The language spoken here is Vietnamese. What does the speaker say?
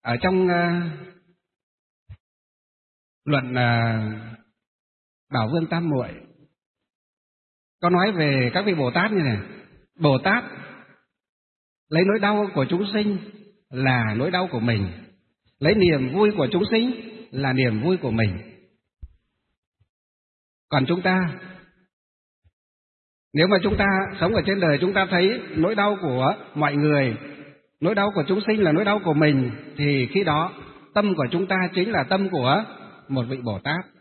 Ở trong luận Bảo Vương Tam Muội có nói về các vị Bồ Tát như này: Bồ Tát lấy nỗi đau của chúng sinh là nỗi đau của mình, lấy niềm vui của chúng sinh là niềm vui của mình. Còn chúng ta, nếu mà chúng ta sống ở trên đời, chúng ta thấy nỗi đau của mọi người, nỗi đau của chúng sinh là nỗi đau của mình, thì khi đó tâm của chúng ta chính là tâm của một vị Bồ Tát.